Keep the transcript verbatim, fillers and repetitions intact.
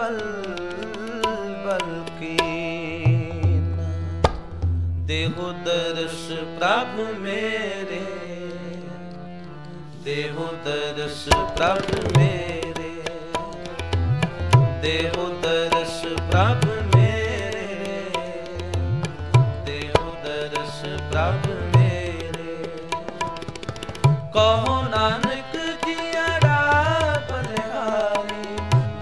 बल बल कीन। देहु दर्श प्रभु मेरे, देहु दर्श प्रभु मेरे, देहु दर्श प्रभु मेरे, देहु दर्श प्रभु मेरे। कहो नानक